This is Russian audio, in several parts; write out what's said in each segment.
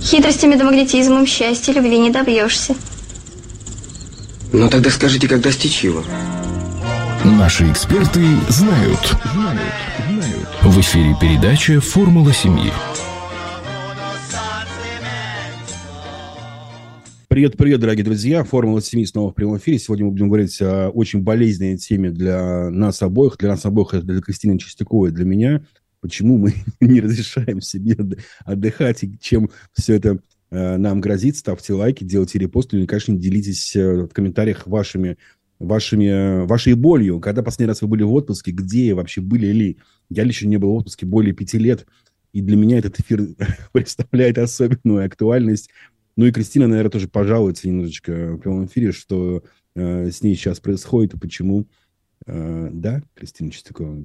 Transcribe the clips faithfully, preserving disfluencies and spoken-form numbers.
Хитростями да магнетизмом счастья, любви не добьешься. Ну тогда скажите, как достичь его? Наши эксперты знают. Знают, знают. В эфире передача «Формула семьи». Привет-привет, дорогие друзья. «Формула семьи» снова в прямом эфире. Сегодня мы будем говорить о очень болезненной теме для нас обоих. Для нас обоих, для Кристины Чистяковой, для меня. Почему мы не разрешаем себе отдыхать и чем все это э, нам грозит. Ставьте лайки, делайте репосты. И, конечно, делитесь э, в комментариях вашими, вашими, вашей болью. Когда последний раз вы были в отпуске, где вообще были ли? Я лично не был в отпуске более пяти лет. И для меня этот эфир представляет особенную актуальность. Ну и Кристина, наверное, тоже пожалуется немножечко в прямом эфире, что э, с ней сейчас происходит и почему. Э, да, Кристина Чистякова?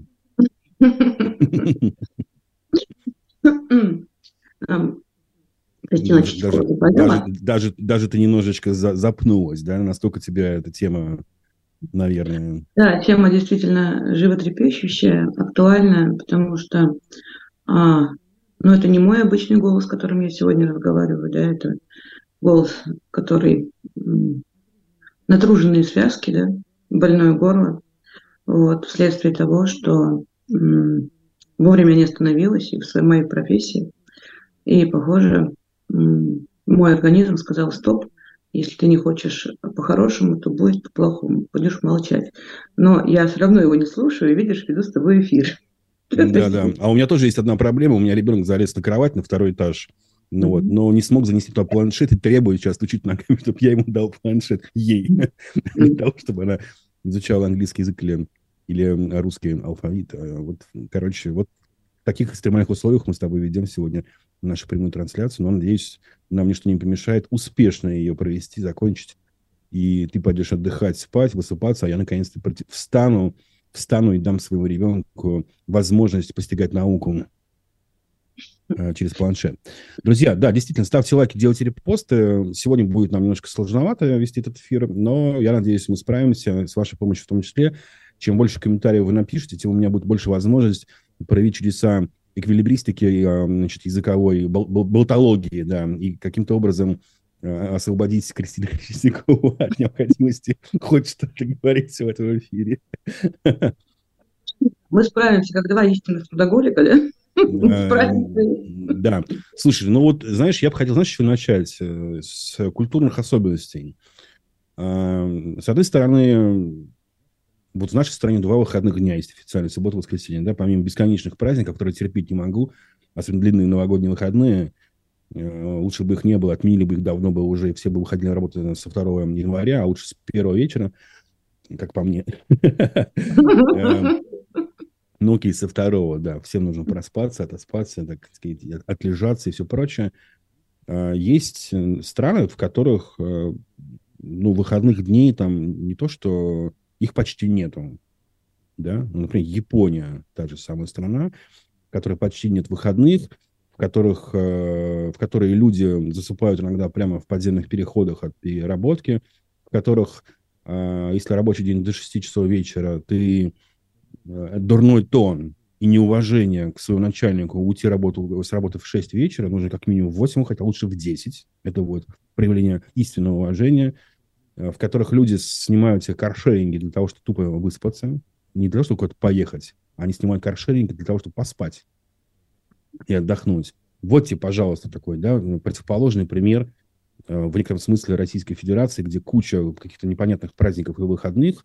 Кристина Даже, даже, даже, даже, даже ты немножечко за, запнулась, да? Настолько тебя эта тема, наверное... Да, тема действительно животрепещущая, актуальная, потому что а, ну, это не мой обычный голос, которым я сегодня разговариваю, да, это голос, который м, натруженные связки, да, больное горло, вот, вследствие того, что м, вовремя не остановилась и в своей моей профессии, и, похоже, м, мой организм сказал: стоп, если ты не хочешь по-хорошему, то будет по-плохому, будешь молчать. Но я все равно его не слушаю, и, видишь, веду с тобой эфир. Да-да, а у меня тоже есть одна проблема, у меня ребенок залез на кровать на второй этаж, ну, mm-hmm. вот, но не смог занести туда планшет и требует сейчас стучить ногами, чтобы я ему дал планшет ей, для того, чтобы она изучала английский язык или, или русский алфавит. Вот, короче, вот в таких экстремальных условиях мы с тобой ведем сегодня нашу прямую трансляцию, но, надеюсь, нам ничто не помешает успешно ее провести, закончить, и ты пойдешь отдыхать, спать, высыпаться, а я, наконец-то, встану, встану и дам своему ребенку возможность постигать науку через планшет. Друзья, да, действительно, ставьте лайки, делайте репосты. Сегодня будет нам немножко сложновато вести этот эфир, но я надеюсь, мы справимся, с вашей помощью в том числе. Чем больше комментариев вы напишете, тем у меня будет больше возможность проявить чудеса эквилибристики, значит, языковой, бол- бол- болтологии, да, и каким-то образом освободить Кристину Чистякову от необходимости хоть что-то говорить в этом эфире. Мы справимся, как два истинных трудоголика, да? Да. Слушай, ну вот, знаешь, я бы хотел, знаешь, начать с культурных особенностей. С одной стороны, вот в нашей стране два выходных дня есть официально, суббота и воскресенье, да, помимо бесконечных праздников, которые терпеть не могу, особенно длинные новогодние выходные, лучше бы их не было, отменили бы их давно бы уже, и все бы выходили на работу со второго января, а лучше с первого вечера, как по мне. Ну, окей, со второго, да. Всем нужно проспаться, отоспаться, так сказать, отлежаться и все прочее. Есть страны, в которых, ну, выходных дней там не то, что их почти нету. Да? Ну, например, Япония, та же самая страна, в которой почти нет выходных, в которых, в которые люди засыпают иногда прямо в подземных переходах от переработки, в которых, если рабочий день до шести часов вечера, ты дурной тон и неуважение к своему начальнику уйти работу, с работы в шесть вечера, нужно как минимум в восемь, хотя лучше в десять. Это вот проявление истинного уважения, в которых люди снимают себе каршеринги для того, чтобы тупо выспаться. Не для того, чтобы куда-то поехать, а они снимают каршеринги для того, чтобы поспать и отдохнуть. Вот тебе, пожалуйста, такой, да, противоположный пример в некотором смысле Российской Федерации, где куча каких-то непонятных праздников и выходных,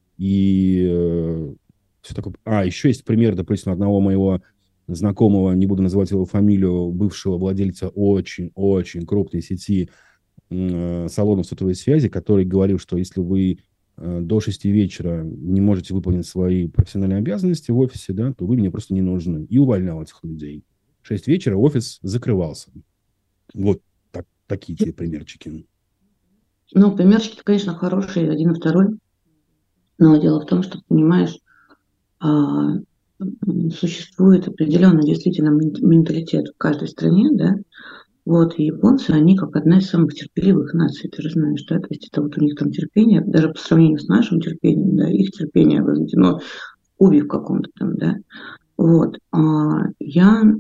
и все такое. А, еще есть пример, допустим, одного моего знакомого, не буду называть его фамилию, бывшего владельца очень-очень крупной сети э, салонов сотовой связи, который говорил, что если вы э, до шести вечера не можете выполнить свои профессиональные обязанности в офисе, да, то вы мне просто не нужны. И увольнял этих людей. В шесть вечера офис закрывался. Вот так, такие те примерчики. Ну, примерчики, конечно, хорошие, один и второй. Но дело в том, что, понимаешь, существует определенный действительно менталитет в каждой стране, да, вот, и японцы, они как одна из самых терпеливых наций, ты же знаешь, да, то есть это вот у них там терпение, даже по сравнению с нашим терпением, да, их терпение возведено в кубе в каком-то там, да, вот, а я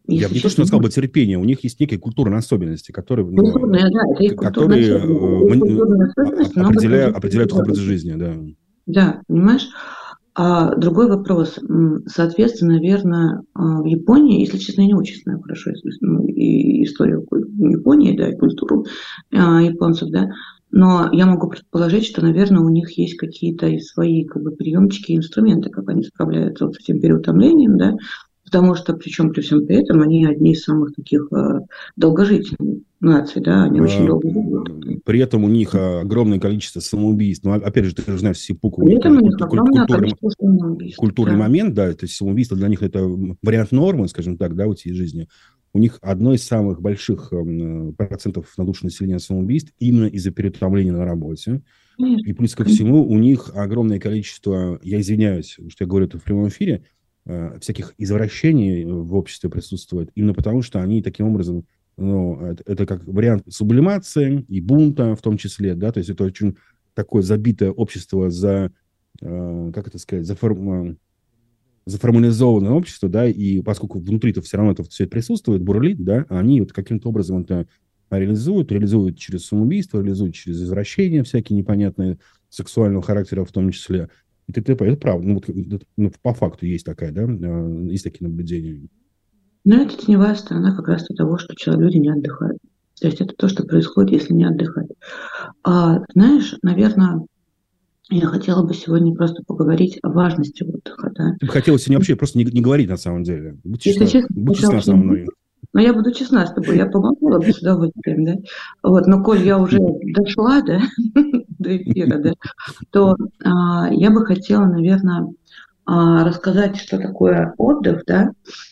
Я бы не то, что сказал бы терпение, у них есть некие культурные особенности, которые, ну, Культурные, да, это их которые культурные особенности, но определяют, мы- определяют их образ жизни, да. Да, понимаешь? А другой вопрос. М, Соответственно, наверное, а, в Японии, если честно, я не очень знаю хорошо ис- ну, и историю куль- Японии, да, и культуру а, японцев, да, но я могу предположить, что, наверное, у них есть какие-то и свои как бы приемчики, инструменты, как они справляются вот с этим переутомлением, да, потому что, причем при всем при этом, они одни из самых таких а, долгожительных наций, да, они очень А, долго живут. При этом у них а, огромное количество самоубийств. Ну, опять же, ты же знаешь, сипуку, у При них этом тоже у них культу- куль- огромное культурный, количество самоубийств. культурный Да. момент, да, то есть самоубийство для них это вариант нормы, скажем так, да, в этой жизни. У них одно из самых больших эм, процентов на душу населения самоубийств именно из-за переутомления на работе. Конечно, И плюс ко конечно. всему у них огромное количество, я извиняюсь, что я говорю это в прямом эфире, э, всяких извращений в обществе присутствует, именно потому что они таким образом, ну, это, это как вариант сублимации и бунта в том числе, да, то есть это очень такое забитое общество за, э, как это сказать, заформ- заформализованное общество, да, и поскольку внутри-то все равно это все присутствует, бурлит, да, они вот каким-то образом это реализуют, реализуют через самоубийство, реализуют через извращения всякие непонятные, сексуального характера в том числе. И т.д. Это правда. Ну, вот, это, ну, по факту есть такая, да, э, есть такие наблюдения. Но это теневая сторона как раз того, что человек, люди не отдыхают. То есть это то, что происходит, если не отдыхать. А, знаешь, наверное, я хотела бы сегодня просто поговорить о важности отдыха. Да? Ты бы хотела сегодня вообще просто не, не говорить на самом деле. Будь Если честна, честно, будь я честна вообще со не мной. буду. Но я буду честна с тобой, я помолчала бы с удовольствием, да. Вот, но коль я уже дошла, да, до эфира, да, то а, я бы хотела, наверное, а, рассказать, что такое отдых, да,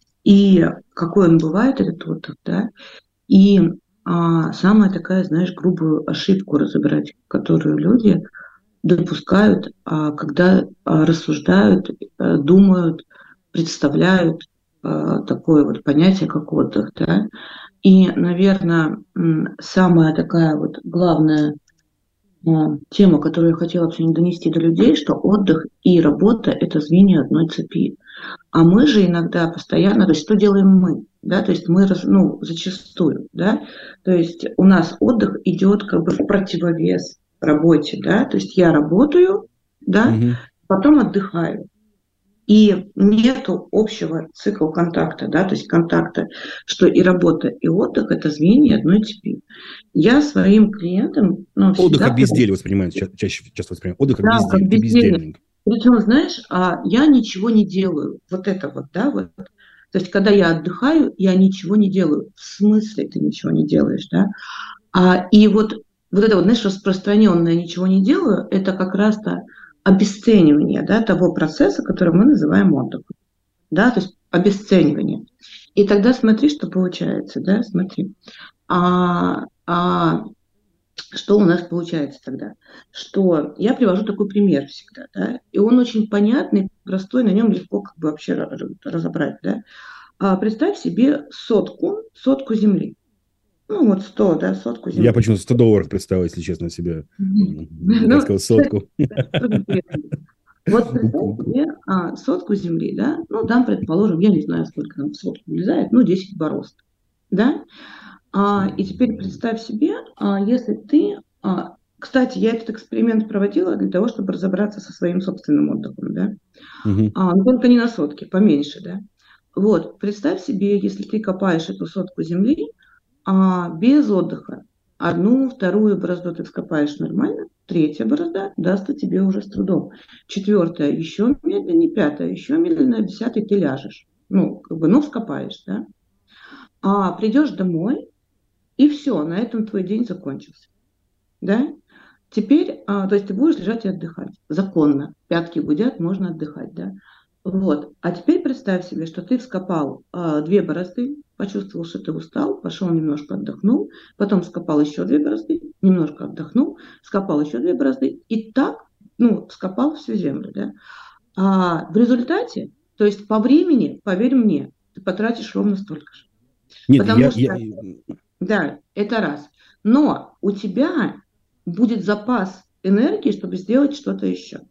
и какой он бывает, этот отдых, да, и а, самая такая, знаешь, грубую ошибку разобрать, которую люди допускают, а, когда а, рассуждают, а, думают, представляют а, такое вот понятие, как отдых, да. И, наверное, м, самая такая вот главная а, тема, которую я хотела сегодня донести до людей, что отдых и работа – это звенья одной цепи. А мы же иногда постоянно, то есть что делаем мы, да, то есть мы, раз- ну, зачастую, да, то есть у нас отдых идет как бы в противовес работе, да, то есть я работаю, да, Мгм. потом отдыхаю. И нету общего цикла контакта, да, то есть контакта, что и работа, и отдых – это звенья одной цепи. Я своим клиентам, ну, Отдых всегда как безделье воспринимается, ча- чаще часто воспринимается. Отдых как да, как безделье, ты безделье. бездельник. Причем, знаешь, а, я ничего не делаю. Вот это вот, да, вот. То есть, когда я отдыхаю, я ничего не делаю. В смысле ты ничего не делаешь, да? А, и вот, вот это вот, знаешь, распространенное ничего не делаю, это как раз-то обесценивание, да, того процесса, который мы называем отдыхом. Да, то есть обесценивание. И тогда смотри, что получается, да, смотри. А, а, что у нас получается тогда? Что я привожу такой пример всегда, да, и он очень понятный, простой, на нем легко как бы вообще ра- разобрать, да. А представь себе сотку, сотку земли. Ну вот сто, да, сотку земли. Я почему-то сто долларов представил, если честно, себе. Мгм. Я Ну, сказал сотку. Вот представь себе а, сотку земли, да, ну там, предположим, я не знаю, сколько там в сотку влезает, ну десять борозд, да. А, и теперь представь себе, а, если ты... а, кстати, я этот эксперимент проводила для того, чтобы разобраться со своим собственным отдыхом, да. Мгм. А, но только не на сотке, поменьше, да. Вот, представь себе, если ты копаешь эту сотку земли а, без отдыха, одну, вторую борозду ты вскопаешь нормально, третья борозда даст тебе уже с трудом, четвертая еще медленнее, пятая еще медленнее, десятая ты ляжешь. Ну, как бы, ну, вскопаешь, да. А придешь домой, и все, на этом твой день закончился. Да? Теперь, а, то есть ты будешь лежать и отдыхать. Законно. Пятки гудят, можно отдыхать, да? Вот. А теперь представь себе, что ты вскопал а, две борозды, почувствовал, что ты устал, пошел немножко отдохнул, потом вскопал еще две борозды, немножко отдохнул, вскопал еще две борозды, и так, ну, вскопал всю землю, да? А в результате, то есть по времени, поверь мне, ты потратишь ровно столько же. Нет, Потому я, что... я, Да, это раз. Но у тебя будет запас энергии, чтобы сделать что-то еще.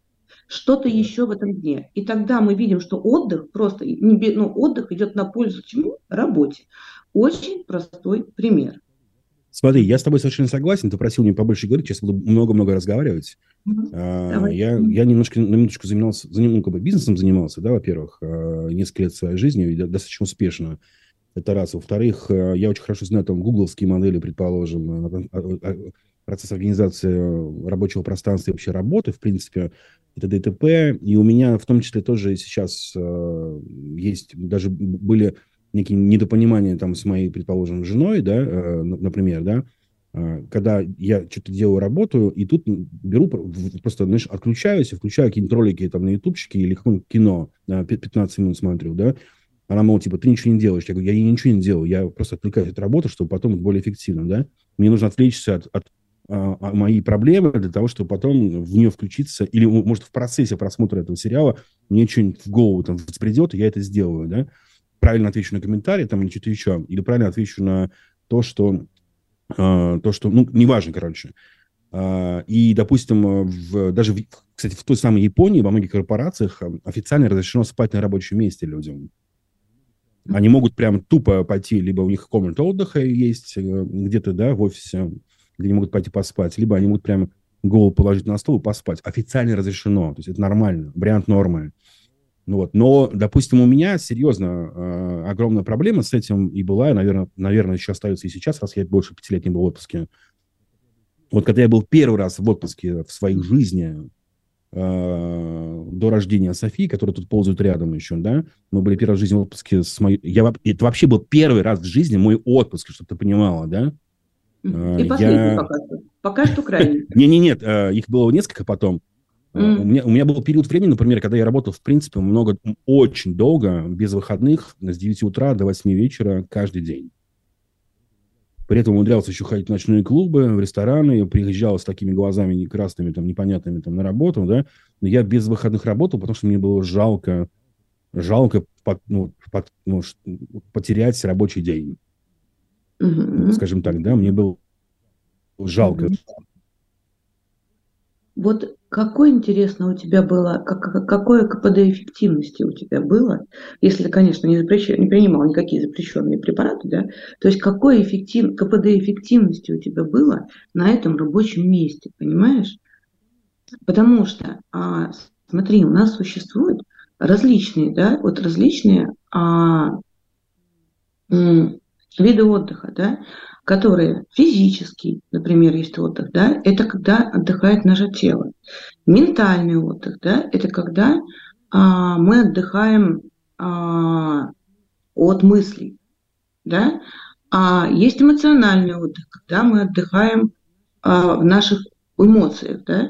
что-то еще в этом дне. И тогда мы видим, что отдых просто, не бе- ну, отдых идет на пользу чему? Работе. Очень простой пример. Смотри, я с тобой совершенно согласен. Ты просил меня побольше говорить, сейчас буду много-много разговаривать. Мгм. А, Давай. Я, я немножко, на минуточку занимался, заним- ну, как бы бизнесом занимался, да, во-первых, а, несколько лет своей жизни, и до- достаточно успешно. Это раз. Во-вторых, а, я очень хорошо знаю там гугловские модели, предположим, а, а, а, процесс организации рабочего пространства и вообще работы, в принципе, это д т п. И у меня в том числе тоже сейчас а, есть, даже были некие недопонимания там с моей, предположим, женой, да, э, н- например, да, а, когда я что-то делаю, работаю, и тут беру, про- в- просто, знаешь, отключаюсь и включаю какие-нибудь ролики там на ютубчике или какое-нибудь кино, а, пи- пятнадцать минут смотрю, да, она, мол, типа, ты ничего не делаешь. Я говорю, я ничего не делаю, я просто отвлекаюсь от работы, чтобы потом быть более эффективным, да. Мне нужно отвлечься от, от а, а, моей проблемы для того, чтобы потом в нее включиться, или, м- может, в процессе просмотра этого сериала мне что-нибудь в голову там взбредет, и я это сделаю, да. Правильно отвечу на комментарий там или что-то еще, или правильно отвечу на то, что, а, то, что, ну, неважно, короче. А, и, допустим, э, в, даже, в, кстати, в той самой Японии, во многих корпорациях а, официально разрешено спать на рабочем месте людям. Они могут прям тупо пойти, либо у них комната отдыха есть э, где-то, да, в офисе, где они могут пойти поспать, либо они могут прям голову положить на стол и поспать. Официально разрешено, то есть это нормально, вариант нормы. Ну вот. Но, допустим, у меня серьезно э, огромная проблема с этим и была, и, наверное, наверное, еще остается и сейчас, раз я больше пяти лет не был в отпуске. Вот когда я был первый раз в отпуске в своей жизни э, до рождения Софии, которая тут ползает рядом еще, да, мы были первый раз в жизни в отпуске с моей... Я, воп- это вообще был первый раз в жизни мой отпуск, чтобы ты понимала, да? Мгм. Э, И последний я... пока что. Пока что крайний. Не-не-нет, э, их было несколько потом. Uh, М. у, меня, у меня был период времени, например, когда я работал, в принципе, много, очень долго, без выходных, с девяти утра до восьми вечера каждый день. При этом умудрялся еще ходить в ночные клубы, в рестораны, приезжал с такими глазами красными, там, непонятными там, на работу, да. Но я без выходных работал, потому что мне было жалко, жалко под, ну, под, ну, ш- потерять рабочий день. Мгм. Ну, скажем так, да, мне было жалко. Мгм. Вот какое, интересно, у тебя было, как- как- какое ка пэ дэ эффективности у тебя было, если ты, конечно, не, запрещен, не принимал никакие запрещенные препараты, да, то есть какое эффектив, ка пэ дэ эффективности у тебя было на этом рабочем месте, понимаешь? Потому что, а, смотри, у нас существуют различные, да, вот различные а, м, виды отдыха, да, которые физический, например, есть отдых, да, это когда отдыхает наше тело. Ментальный отдых, да, это когда а, мы отдыхаем а, от мыслей, да. А есть эмоциональный отдых, когда мы отдыхаем а, в наших эмоциях, да.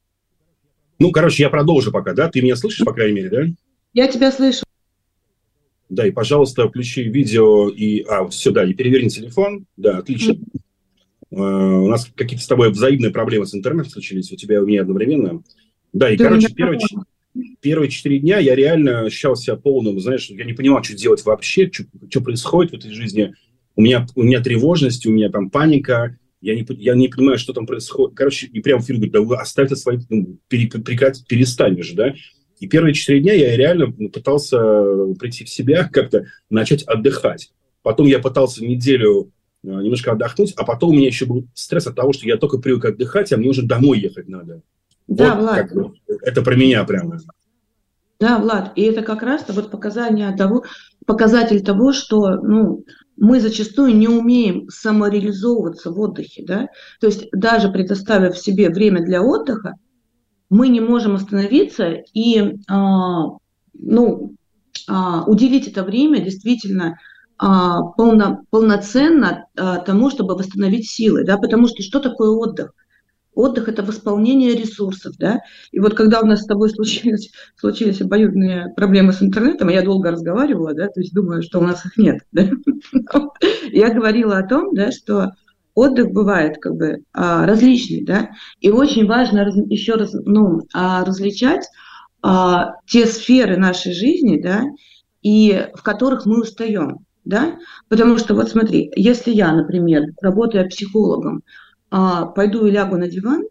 Ну, короче, я продолжу пока, да? Ты меня слышишь, по крайней мере, да? Я тебя слышу. Да, и, пожалуйста, включи видео и... А, все, да, и переверни телефон. Да, отлично. Э, у нас какие-то с тобой взаимные проблемы с интернетом случились, у тебя и у меня одновременно. Да, и, Ты у меня короче, первые, ч- первые четыре дня я реально ощущал себя полным, знаешь, я не понимал, что делать вообще, что происходит в этой жизни. У меня, у меня тревожность, у меня там паника, я не, п- я не понимаю, что там происходит. Короче, и прям фильм говорит, да вы оставьте свои... Ну, пере- прекратить, перестань уже, да? И первые четыре дня я реально пытался прийти в себя, как-то начать отдыхать. Потом я пытался неделю э, немножко отдохнуть, а потом у меня еще был стресс от того, что я только привык отдыхать, а мне уже домой ехать надо. Да, Вот Влад. как бы, это про меня прямо. Да, Влад, и это как раз вот показание того, показатель того, что ну, мы зачастую не умеем самореализовываться в отдыхе, да? То есть даже предоставив себе время для отдыха, мы не можем остановиться и а, ну, а, уделить это время действительно а, полно, полноценно а, тому, чтобы восстановить силы, да? Потому что что такое отдых? Отдых – это восполнение ресурсов, да. И вот когда у нас с тобой случились, случились обоюдные проблемы с интернетом, я долго разговаривала, да, то есть думаю, что у нас их нет, да. Я говорила о том, да, что отдых бывает как бы а, различный, да, и очень важно раз, еще раз, ну, а, различать а, те сферы нашей жизни, да, и в которых мы устаем, да, потому что вот смотри, если я, например, работая психологом, а, пойду и лягу на диван,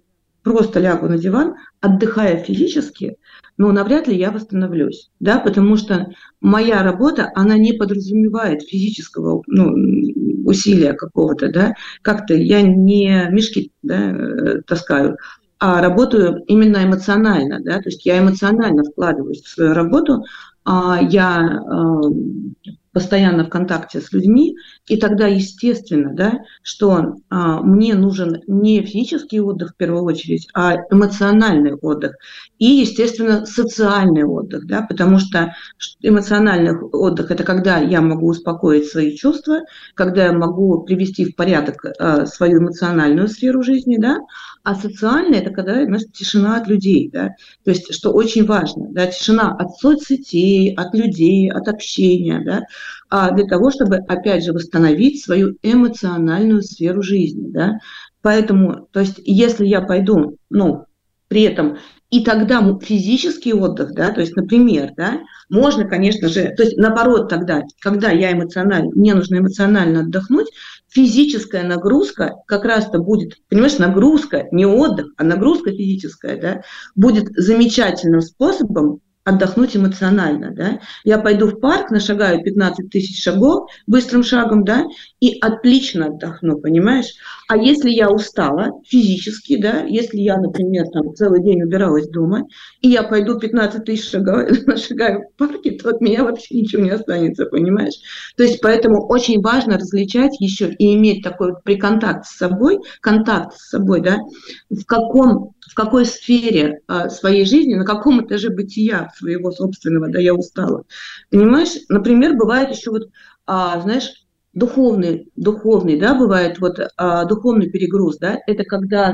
просто лягу на диван, отдыхая физически, но навряд ли я восстановлюсь, да, потому что моя работа, она не подразумевает физического, ну, усилия какого-то, да, как-то я не мешки, да, таскаю, а работаю именно эмоционально, да, то есть я эмоционально вкладываюсь в свою работу, а я э, постоянно в контакте с людьми, и тогда естественно, да, что а, мне нужен не физический отдых в первую очередь, а эмоциональный отдых и, естественно, социальный отдых, да, потому что эмоциональный отдых – это когда я могу успокоить свои чувства, когда я могу привести в порядок а, свою эмоциональную сферу жизни, да, а социальный – это когда, знаешь, тишина от людей, да, то есть, что очень важно, да, тишина от соцсетей, от людей, от общения, да, а для того, чтобы, опять же, восстановить свою эмоциональную сферу жизни, да. Поэтому, то есть, если я пойду, ну, при этом, и тогда физический отдых, да, то есть, например, да, можно, конечно же, то есть, наоборот, тогда, когда я эмоционально, мне нужно эмоционально отдохнуть, физическая нагрузка как раз-то будет, понимаешь, нагрузка, не отдых, а нагрузка физическая, да, будет замечательным способом отдохнуть эмоционально, да. Я пойду в парк, нашагаю пятнадцать тысяч шагов быстрым шагом, да, и отлично отдохну, понимаешь? А если я устала физически, да, если я, например, там целый день убиралась дома, и я пойду пятнадцать тысяч шагов, нашагаю в парке, то от меня вообще ничего не останется, понимаешь? То есть поэтому очень важно различать еще и иметь такой при контакт с собой, контакт с собой, да, в каком, в какой сфере а, своей жизни, на каком этаже бытия своего собственного, да, я устала. Понимаешь? Например, бывает еще вот, а, знаешь, духовный, духовный, да, бывает вот а, духовный перегруз, да, это когда,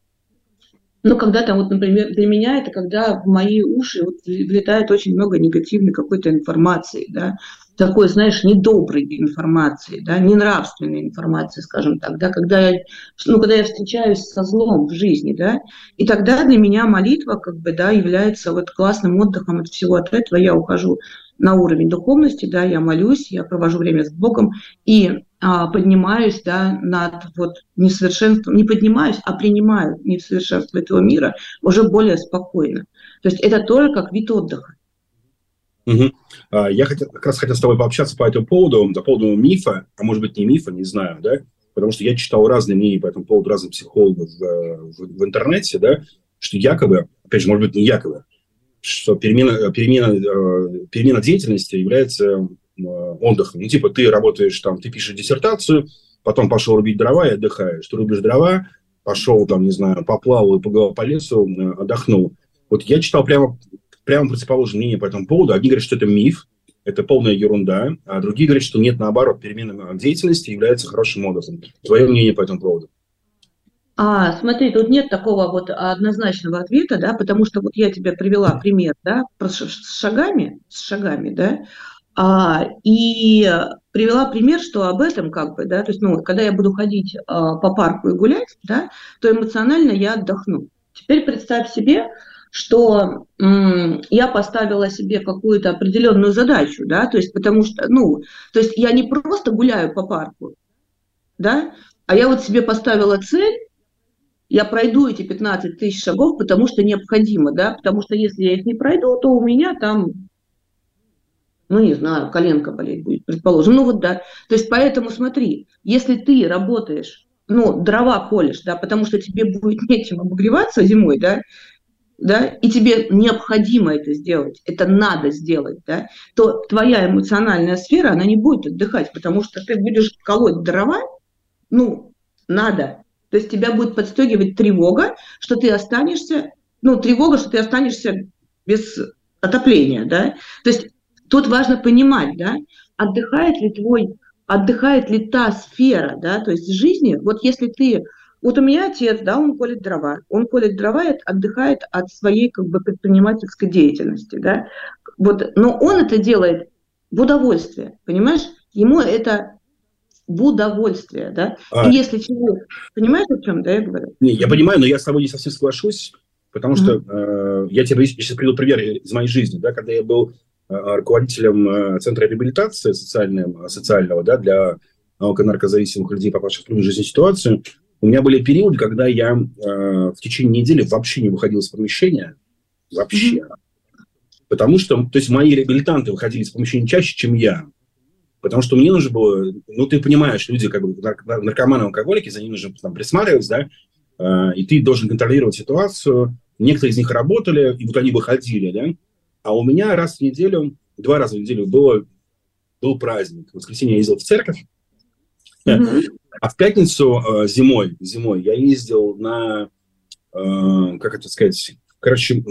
ну, когда там вот, например, для меня это когда в мои уши вот влетает очень много негативной какой-то информации, да, такой, знаешь, недоброй информации, да, ненравственной информации, скажем так, да, когда я, ну, когда я встречаюсь со злом в жизни, да, и тогда для меня молитва, как бы, да, является вот классным отдыхом от всего от этого. Я ухожу на уровень духовности, да, я молюсь, я провожу время с Богом и а, поднимаюсь, да, над вот несовершенством, не поднимаюсь, а принимаю несовершенство этого мира уже более спокойно. То есть это тоже как вид отдыха. Угу. Я хотел, как раз хотел с тобой пообщаться по этому поводу, по поводу мифа, а может быть не мифа, не знаю, да, потому что я читал разные мнения по этому поводу разных психологов в, в, в интернете, да, что якобы, опять же, может быть не якобы, что перемена, перемена, перемена деятельности является отдыхом. Ну, типа ты работаешь там, ты пишешь диссертацию, потом пошел рубить дрова и отдыхаешь. Ты рубишь дрова, пошел там, не знаю, поплавал и погулял по лесу, отдохнул. Вот я читал прямо Прямо противоположное мнение по этому поводу. Одни говорят, что это миф, это полная ерунда, а другие говорят, что нет, наоборот, перемена деятельности является хорошим отдыхом. Твое мнение по этому поводу? А, смотри, тут нет такого вот однозначного ответа, да, потому что вот я тебе привела пример, да, с шагами, с шагами, да, а, и привела пример, что об этом как бы, да, то есть, ну, когда я буду ходить а, по парку и гулять, да, то эмоционально я отдохну. Теперь представь себе, что м, я поставила себе какую-то определенную задачу, да, то есть потому что, ну, то есть я не просто гуляю по парку, да, а я вот себе поставила цель, я пройду эти пятнадцать тысяч шагов, потому что необходимо, да, потому что если я их не пройду, то у меня там, ну, не знаю, коленка болеть будет, предположим, ну вот, да, то есть поэтому смотри, если ты работаешь, ну, дрова колешь, да, потому что тебе будет нечем обогреваться зимой, да, да, и тебе необходимо это сделать, это надо сделать, да, то твоя эмоциональная сфера, она не будет отдыхать, потому что ты будешь колоть дрова, ну, надо. То есть тебя будет подстегивать тревога, что ты останешься, ну, тревога, что ты останешься без отопления, да. То есть тут важно понимать, да, отдыхает ли твой, отдыхает ли та сфера, да, то есть жизни, вот если ты... Вот у меня отец, да, он колет дрова. Он колет дрова и отдыхает от своей как бы предпринимательской деятельности, да. Вот, но он это делает в удовольствие, понимаешь? Ему это в удовольствие, да. А... И если человек... Понимаешь, о чем, да, я говорю? Не, я понимаю, но я с тобой не совсем соглашусь, потому что mm-hmm. э, я тебе сейчас приведу пример из моей жизни, да, когда я был э, руководителем э, центра реабилитации социального, социального, да, для наркозависимых людей, попавших в трудную жизненную ситуацию. У меня были периоды, когда я э, в течение недели вообще не выходил из помещения. Вообще. Mm-hmm. Потому что, то есть, мои реабилитанты выходили из помещения чаще, чем я. Потому что мне нужно было, ну, ты понимаешь, люди, как бы, наркоманы, алкоголики, за ними нужно там присматривать, да, э, и ты должен контролировать ситуацию. Некоторые из них работали, и вот они выходили, да. А у меня раз в неделю, два раза в неделю было, был праздник. В воскресенье я ездил в церковь. Mm-hmm. А в пятницу э, зимой, зимой я ездил на, э, как это сказать, короче,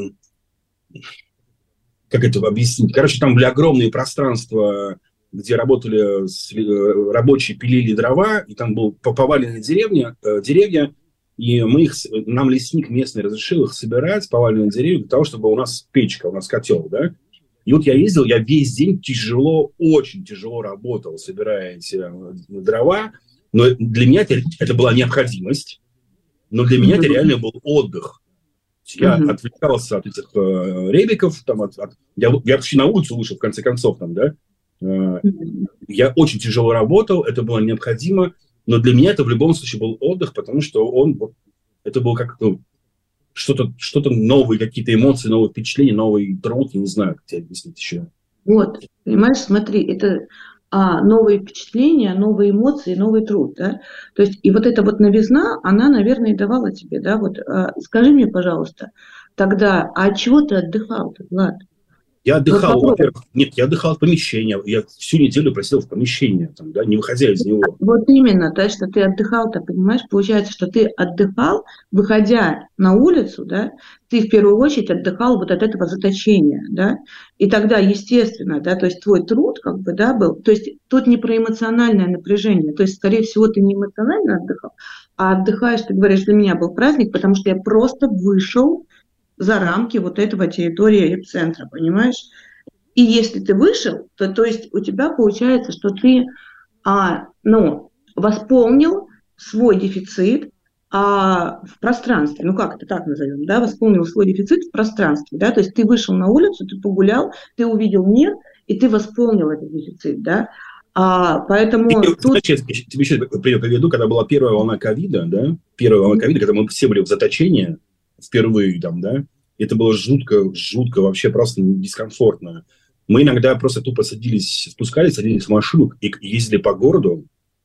как это объяснить? Короче, там были огромные пространства, где работали с, э, рабочие, пилили дрова, и там был поваленные деревня, э, деревья, и мы их, нам лесник местный разрешил их собирать, поваленные деревья, для того, чтобы у нас печка, у нас котел, да. И вот я ездил, я весь день тяжело, очень тяжело работал, собирая эти дрова. Но для меня это, это была необходимость, но для меня это реально был отдых. Я mm-hmm. отвлекался от этих э, ребиков, там, от, от, я, я вообще на улицу вышел, в конце концов, там, да. Э, mm-hmm. Я очень тяжело работал, это было необходимо, но для меня это в любом случае был отдых, потому что он, вот, это было как, ну, что-то, что-то новые, какие-то эмоции, новые впечатления, новый труд, я не знаю, как тебе объяснить еще. Вот, понимаешь, смотри, это... А новые впечатления, новые эмоции, новый труд, да, то есть и вот эта вот новизна, она, наверное, и давала тебе, да, вот, а, скажи мне, пожалуйста, тогда, а от чего ты отдыхал-то, Влад? Я отдыхал, вот, во-первых, нет, я отдыхал от помещения, я всю неделю просидел в помещении, там, да, не выходя из него. Вот именно, то, что ты отдыхал-то, понимаешь, получается, что ты отдыхал, выходя на улицу, да, ты в первую очередь отдыхал вот от этого заточения, да, и тогда, естественно, да, то есть твой труд, как бы, да, был, то есть тут не про эмоциональное напряжение, то есть, скорее всего, ты не эмоционально отдыхал, а отдыхаешь, ты говоришь, для меня был праздник, потому что я просто вышел за рамки вот этого территории эпицентра, понимаешь? И если ты вышел, то, то есть у тебя получается, что ты а, ну, восполнил свой дефицит а, в пространстве, ну как это так назовем, да, восполнил свой дефицит в пространстве, да, то есть ты вышел на улицу, ты погулял, ты увидел мир, и ты восполнил этот дефицит, да, а, поэтому... И, тут... Знаешь, я тебе еще пример приведу, когда была первая волна ковида, да, первая волна ковида, когда мы все были в заточении, впервые там, да, это было жутко, жутко, вообще просто дискомфортно. Мы иногда просто тупо садились, спускались, садились в машину и ездили по городу.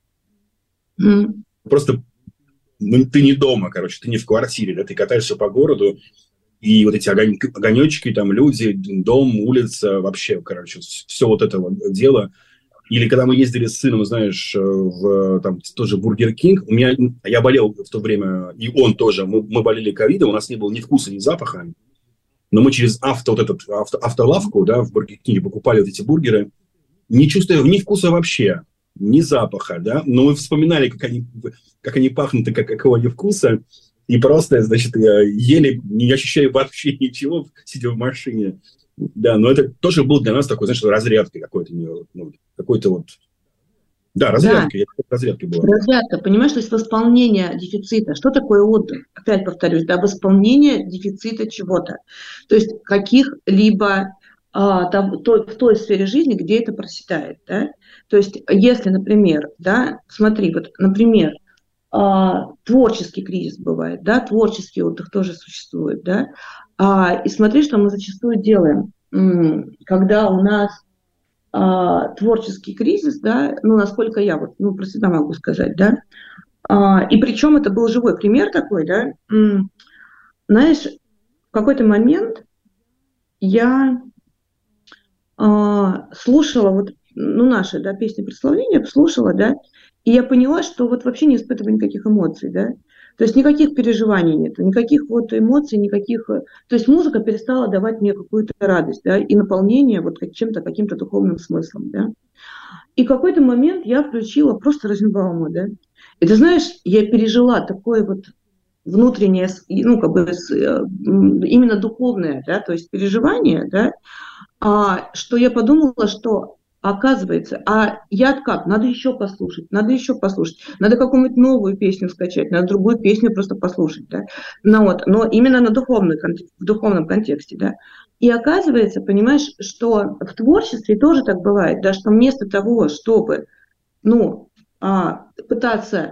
Mm. Просто ну, ты не дома, короче, ты не в квартире, да, ты катаешься по городу, и вот эти огонь, огонечки, там люди, дом, улица, вообще, короче, все вот это вот дело. Или когда мы ездили с сыном, знаешь, в там, тоже Бургер Кинг, у меня, я болел в то время, и он тоже, мы, мы болели ковидом, у нас не было ни вкуса, ни запаха, но мы через авто, вот этот, авто, автолавку, да, в Бургер Кинге покупали вот эти бургеры, не чувствуя ни вкуса вообще, ни запаха, да, но мы вспоминали, как они, как они пахнут и как, какого они вкуса, и просто, значит, ели, не ощущая вообще ничего, сидя в машине. Да, но это тоже был для нас такой, знаешь, разрядкой какой-то, ну, какой-то вот... Да, разрядка, да. разрядка была. Разрядка, понимаешь, то есть восполнение дефицита. Что такое отдых? Опять повторюсь, да, восполнение дефицита чего-то. То есть каких-либо а, там, то, в той сфере жизни, где это проседает, да. То есть если, например, да, смотри, вот, например, а, творческий кризис бывает, да, творческий отдых тоже существует, да. А, и смотри, что мы зачастую делаем, когда у нас а, творческий кризис, да, ну, насколько я вот, ну, про себя могу сказать, да, а, и причем это был живой пример такой, да, м, знаешь, в какой-то момент я а, слушала вот, ну, наши, да, песни прославления, слушала, да, и я поняла, что вот вообще не испытываю никаких эмоций, да. То есть никаких переживаний нет, никаких вот эмоций, никаких... То есть музыка перестала давать мне какую-то радость, да, и наполнение вот чем-то, каким-то духовным смыслом, да. И в какой-то момент я включила просто Розенбаума, да. И ты знаешь, я пережила такое вот внутреннее, ну, как бы именно духовное, да, то есть переживание, да, а, что я подумала, что... Оказывается, а я как? Надо еще послушать, надо еще послушать, надо какую-нибудь новую песню скачать, надо другую песню просто послушать, да. Ну, вот, но именно на духовный, в духовном контексте, да. И оказывается, понимаешь, что в творчестве тоже так бывает, да, что вместо того, чтобы, ну, пытаться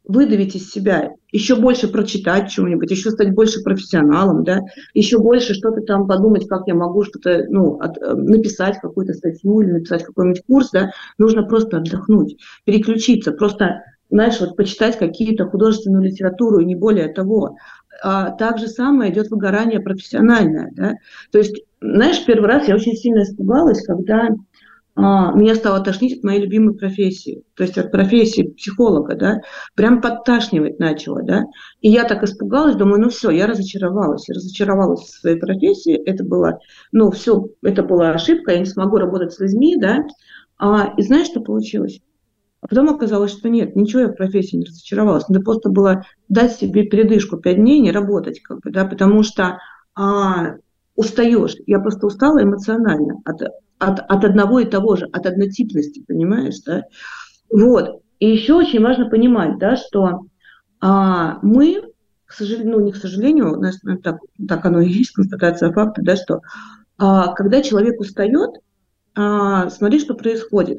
выдавить из себя, еще больше прочитать чего-нибудь, еще стать больше профессионалом, да, еще больше что-то там подумать, как я могу что-то, ну, от, написать какую-то статью или написать какой-нибудь курс, да, нужно просто отдохнуть, переключиться, просто, знаешь, вот почитать какие-то художественную литературу и не более того. А так же самое идет выгорание профессиональное, да, то есть, знаешь, первый раз я очень сильно испугалась, когда А, меня стало тошнить от моей любимой профессии, то есть от профессии психолога, да, прям подташнивать начала, да, и я так испугалась, думаю, ну все, я разочаровалась, я разочаровалась в своей профессии, это было, ну все, это была ошибка, я не смогу работать с людьми, да, а, и знаешь, что получилось? А потом оказалось, что нет, ничего я в профессии не разочаровалась, надо просто было дать себе передышку пять дней, не работать, как бы, да, потому что а, устаешь, я просто устала эмоционально от От, от одного и того же, от однотипности, понимаешь, да? Вот. И еще очень важно понимать, да, что а, мы, к сожалению, ну не к сожалению, у нас ну, так, так оно и есть, констатация факта, да, что а, когда человек устает, а, смотри, что происходит.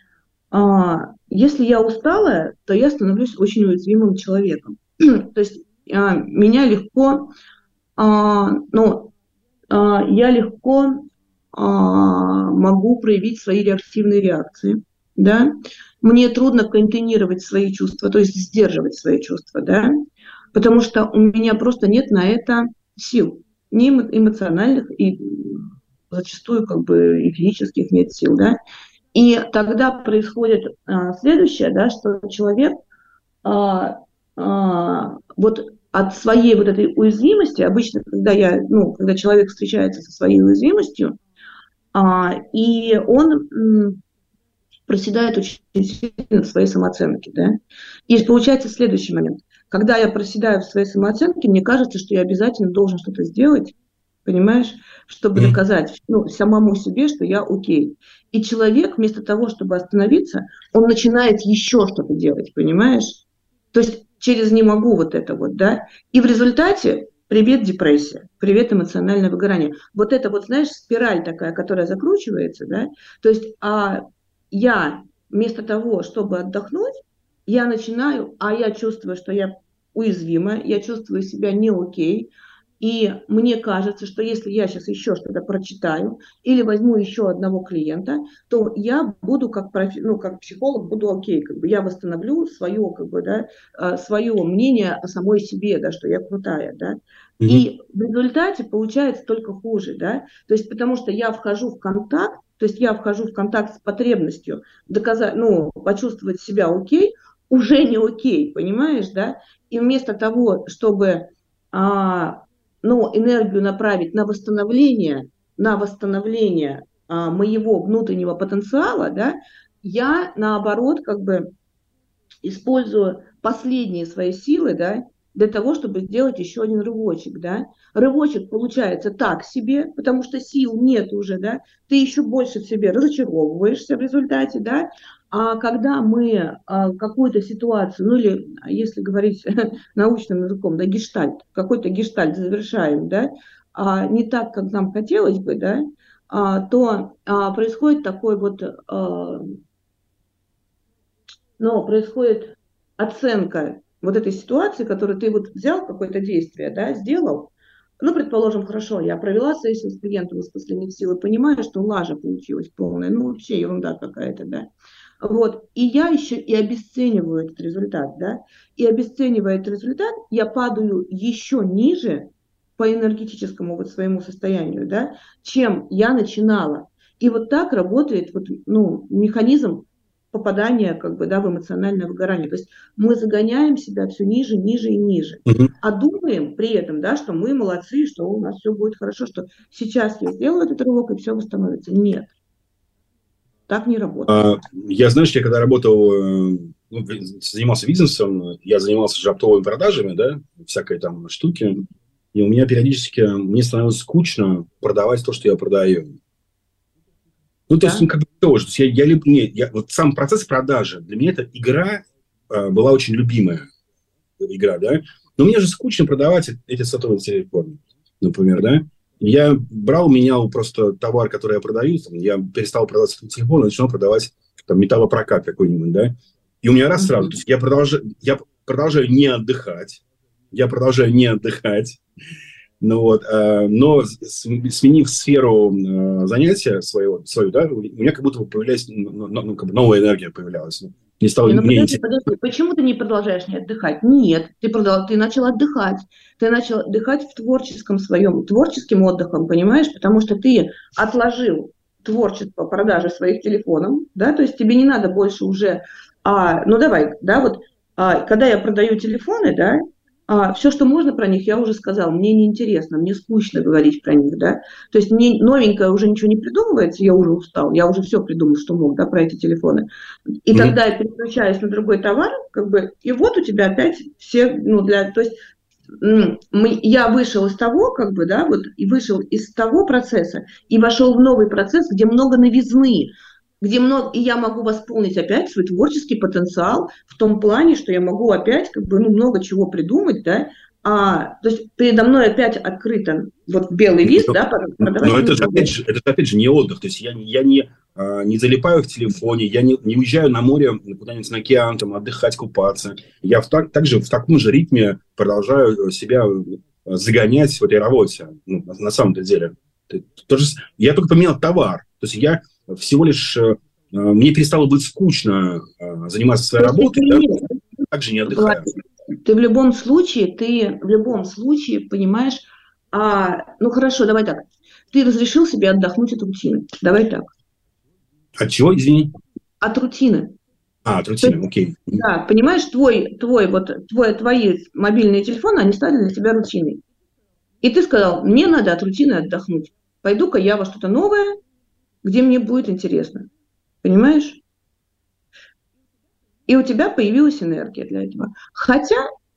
А, если я устала, то я становлюсь очень уязвимым человеком. То есть а, меня легко, а, ну, а, я легко могу проявить свои реактивные реакции, да, мне трудно контейнировать свои чувства, то есть сдерживать свои чувства, да, потому что у меня просто нет на это сил, ни эмоциональных, и зачастую как бы и физических нет сил, да, и тогда происходит а, следующее, да, что человек а, а, вот от своей вот этой уязвимости, обычно, когда я, ну, когда человек встречается со своей уязвимостью, А, и он м, проседает очень сильно в своей самооценке. Да? И получается следующий момент. Когда я проседаю в своей самооценке, мне кажется, что я обязательно должен что-то сделать, понимаешь, чтобы доказать ну, самому себе, что я окей. И человек вместо того, чтобы остановиться, он начинает еще что-то делать, понимаешь? То есть через «не могу» вот это вот, да. И в результате привет депрессия, привет эмоциональное выгорание. Вот это вот, знаешь, спираль такая, которая закручивается, да. То есть а я вместо того, чтобы отдохнуть, я начинаю, а я чувствую, что я уязвима, я чувствую себя не окей, и мне кажется, что если я сейчас еще что-то прочитаю или возьму еще одного клиента, то я буду как, профи, ну, как психолог буду окей, как бы я восстановлю свое, как бы, да, свое мнение о самой себе, да, что я крутая, да. Mm-hmm. И в результате получается только хуже, да, то есть потому что я вхожу в контакт, то есть я вхожу в контакт с потребностью доказать, ну, почувствовать себя окей, уже не окей, понимаешь, да, и вместо того, чтобы а, ну, энергию направить на восстановление, на восстановление а, моего внутреннего потенциала, да, я наоборот как бы использую последние свои силы, да, для того, чтобы сделать еще один рывочек, да. Рывочек получается так себе, потому что сил нет уже, да, ты еще больше в себе разочаровываешься в результате, да. А когда мы а, какую-то ситуацию, ну или, если говорить научным языком, да, гештальт, какой-то гештальт завершаем, да, а, не так, как нам хотелось бы, да, а, то а, происходит такой вот, а, ну, происходит оценка вот этой ситуации, которую ты вот взял какое-то действие, да, сделал, ну, предположим, хорошо, я провела сессию с клиентом из последних сил и понимаю, что лажа получилась полная, ну, вообще ерунда какая-то, да. Вот, и я еще и обесцениваю этот результат, да, и обесценивая этот результат, я падаю еще ниже по энергетическому вот своему состоянию, да, чем я начинала. И вот так работает вот, ну, механизм попадания как бы, да, в эмоциональное выгорание. То есть мы загоняем себя все ниже, ниже и ниже. Uh-huh. А думаем при этом, да, что мы молодцы, что у нас все будет хорошо, что сейчас я сделаю этот рывок и все восстановится. Нет. Так не работает. А, я, знаешь, я когда работал, ну, занимался бизнесом, я занимался же оптовыми продажами, да, всякой там штуки, и у меня периодически, мне становилось скучно продавать то, что я продаю. Ну, то да. есть, ну, как бы тоже. То есть я, я, не, я, вот сам процесс продажи, для меня эта игра э, была очень любимая игра, да. Но мне же скучно продавать эти сотовые телефоны, например, да. Я брал, менял просто товар, который я продаю, там, я перестал продавать сотовый телефон, и начинал продавать там, металлопрокат какой-нибудь, да. И у меня раз сразу, то есть я продолжаю, я продолжаю не отдыхать. Я продолжаю не отдыхать. Ну, вот, э, но сменив сферу э, занятия своего, свою, да, у меня как будто бы появилась ну, ну, как бы новая энергия появлялась. Не стало Не, ну, мне подожди, интересно. подожди, почему ты не продолжаешь не отдыхать? Нет, ты, продал, ты начал отдыхать. Ты начал отдыхать в творческом своем, творческим отдыхом, понимаешь? Потому что ты отложил творчество продажи своих телефонов, да, то есть тебе не надо больше уже, а, ну давай, да, вот, а, когда я продаю телефоны, да, а, все, что можно про них, я уже сказала, мне неинтересно, мне скучно говорить про них, да, то есть мне новенькое уже ничего не придумывается, я уже устал, я уже все придумал, что мог, да, про эти телефоны, и mm-hmm. тогда я переключаюсь на другой товар, как бы, и вот у тебя опять все, ну, для, то есть мы, я вышел из того, как бы, да, вот, и вышел из того процесса, и вошел в новый процесс, где много новизны, где много, и я могу восполнить опять свой творческий потенциал в том плане, что я могу опять как бы, ну, много чего придумать, да, а, то есть передо мной опять открыто вот белый лист, но, да, продавать. Но это же, опять же, это же опять же не отдых, то есть я, я не, а, не залипаю в телефоне, я не, не уезжаю на море куда-нибудь на океан, там, отдыхать, купаться, я в, так, также в таком же ритме продолжаю себя загонять в этой работе, ну, на, на самом-то деле. Тоже, я только поменял товар, то есть я всего лишь, э, мне перестало быть скучно э, заниматься своей работой, да, также не отдыхаю. Ты в любом случае, ты в любом случае понимаешь, а, ну хорошо, давай так, ты разрешил себе отдохнуть от рутины, давай так. От чего, извини? От рутины. А, от рутины, окей. Да, понимаешь, твой, твой, вот, твой, твои мобильные телефоны, они стали для тебя рутиной. И ты сказал, мне надо от рутины отдохнуть, пойду-ка я во что-то новое, где мне будет интересно. Понимаешь? И у тебя появилась энергия для этого. Хотя,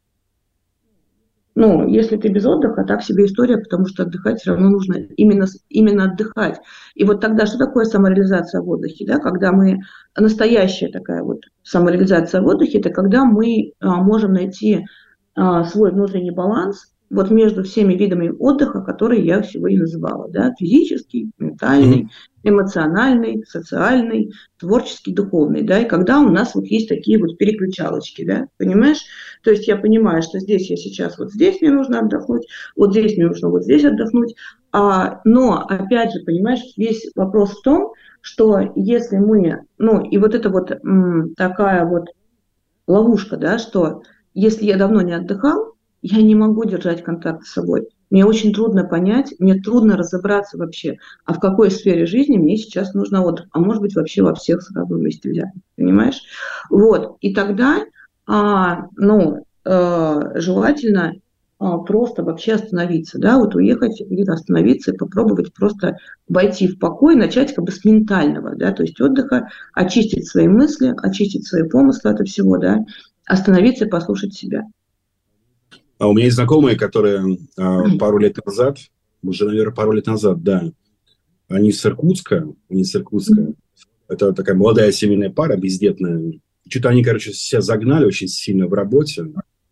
ну, если ты без отдыха, так себе история, потому что отдыхать все равно нужно именно, именно отдыхать. И вот тогда что такое самореализация в отдыхе? Да? Когда мы, настоящая такая вот самореализация в отдыхе, это когда мы а, можем найти а, свой внутренний баланс вот между всеми видами отдыха, которые я сегодня называла, да, физический, ментальный, эмоциональный, социальный, творческий, духовный, да, и когда у нас вот есть такие вот переключалочки, да, понимаешь? То есть я понимаю, что здесь я сейчас, вот здесь мне нужно отдохнуть, вот здесь мне нужно вот здесь отдохнуть, а, но, опять же, понимаешь, весь вопрос в том, что если мы, ну, и вот это вот м, такая вот ловушка, да, что если я давно не отдыхал, я не могу держать контакт с собой. Мне очень трудно понять, мне трудно разобраться вообще, а в какой сфере жизни мне сейчас нужен отдых, а может быть вообще во всех сразу вместе взять, понимаешь? Вот, и тогда, а, ну, а, желательно а, просто вообще остановиться, да, вот уехать, где-то остановиться и попробовать просто войти в покой, начать как бы с ментального, да, то есть отдыха, очистить свои мысли, очистить свои помыслы от всего, да, остановиться и послушать себя. А у меня есть знакомые, которые э, пару лет назад, уже, наверное, пару лет назад, да, они с Иркутска, они с Иркутска, mm-hmm. это такая молодая семейная пара, бездетная. Что-то они, короче, себя загнали очень сильно в работе,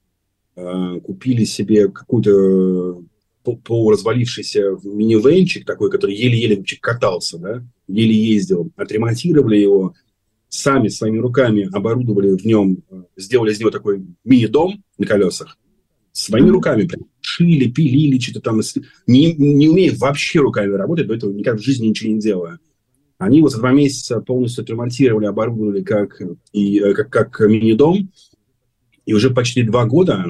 э, купили себе какую-то полуразвалившийся минивенчик такой, который еле-еле катался, да, еле ездил, отремонтировали его, сами своими руками оборудовали в нем, сделали из него такой мини-дом на колесах, своими mm-hmm. руками прям шили, пилили, что-то там, не, не умея вообще руками работать, до этого никак в жизни ничего не делая. Они вот за два месяца полностью отремонтировали, оборудовали как, и, как, как мини-дом, и уже почти два года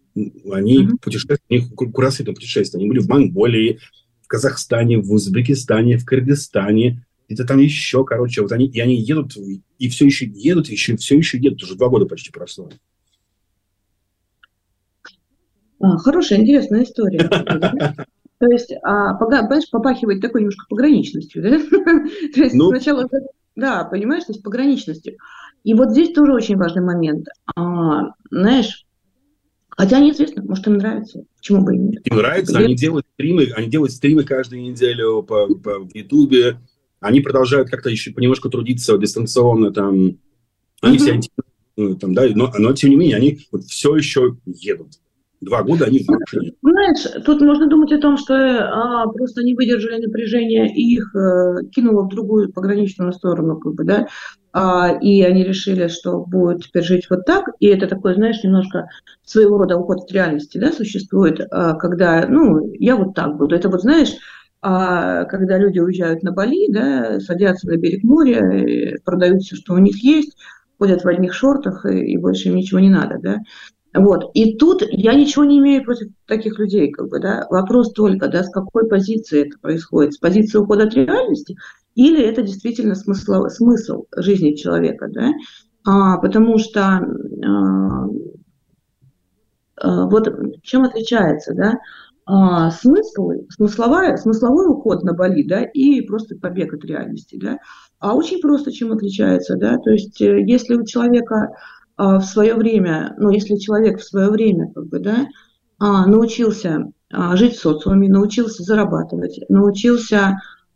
они mm-hmm. путешествуют, у них кругосветное путешествие. Они были в Монголии, в Казахстане, в Узбекистане, в Кыргызстане, где-то там еще, короче, вот они, и они едут, и все еще едут, еще, все еще едут, уже два года почти прошло. А, хорошая, интересная история. То есть, а, понимаешь, попахивает такой немножко пограничностью, да? То есть ну... сначала, да, понимаешь, то есть пограничностью. И вот здесь тоже очень важный момент. А, знаешь, хотя неизвестно, может, им нравится, почему бы и нет. Им нравится, они делают стримы, они делают стримы каждую неделю по, по, в Ютубе, они продолжают как-то еще понемножку трудиться дистанционно, там, они mm-hmm. все, там, да, но, но тем не менее, они вот все еще едут. Два года они в машине. Знаешь, тут можно думать о том, что а, просто они выдержали напряжение и их а, кинуло в другую пограничную сторону, как бы, да, а, и они решили, что будут теперь жить вот так, и это такой, знаешь, немножко своего рода уход от реальности, да, существует, а, когда, ну, я вот так буду. Это вот, знаешь, а, когда люди уезжают на Бали, да, садятся на берег моря, продают все, что у них есть, ходят в одних шортах, и, и больше им ничего не надо, да. Вот. И тут я ничего не имею против таких людей, как бы, да. Вопрос только, да, с какой позиции это происходит, с позиции ухода от реальности, или это действительно смысл, смысл жизни человека, да, а, потому что а, а, вот чем отличается, да, а, смысл, смысловая, смысловой уход на Бали, да, и просто побег от реальности, да, а очень просто чем отличается, да, то есть если у человека в свое время, ну, если человек в свое время, как бы, да, научился жить в социуме, научился зарабатывать, научился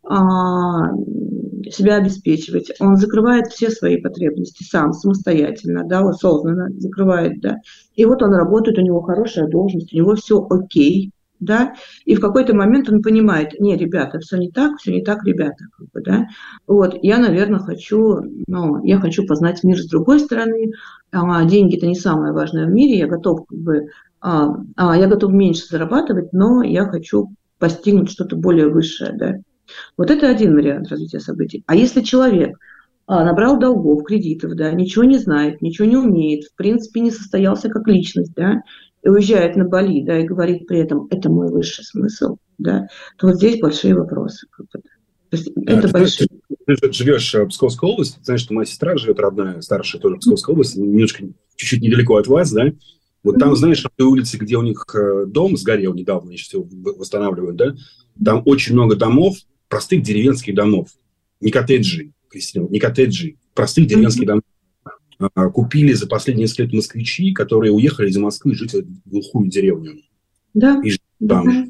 себя обеспечивать, он закрывает все свои потребности сам, самостоятельно, да, осознанно закрывает, да, и вот он работает, у него хорошая должность, у него все окей, да, и в какой-то момент он понимает, не, ребята, все не так, все не так, ребята, как бы, да, вот, я, наверное, хочу, ну, я хочу познать мир с другой стороны, а, деньги это не самое важное в мире, я готов, как бы, а, а, я готов меньше зарабатывать, но я хочу постигнуть что-то более высшее, да, вот это один вариант развития событий. А если человек а, набрал долгов, кредитов, да, ничего не знает, ничего не умеет, в принципе, не состоялся как личность, да, и уезжает на Бали, да, и говорит при этом, это мой высший смысл, да, то вот здесь большие вопросы. Как бы. То есть да, это ты, большие... ты, ты живешь в Псковской области, ты знаешь, что моя сестра живет, родная, старшая тоже в Псковской области, немножко, чуть-чуть недалеко от вас, да, вот там, знаешь, на той улице, где у них дом сгорел недавно, они сейчас его восстанавливают, да, там очень много домов, простых деревенских домов, не коттеджи, Кристина, не коттеджи, простых деревенских домов. Купили за последние несколько лет москвичи, которые уехали из Москвы жить в глухую деревню. Да. И жить там. Да.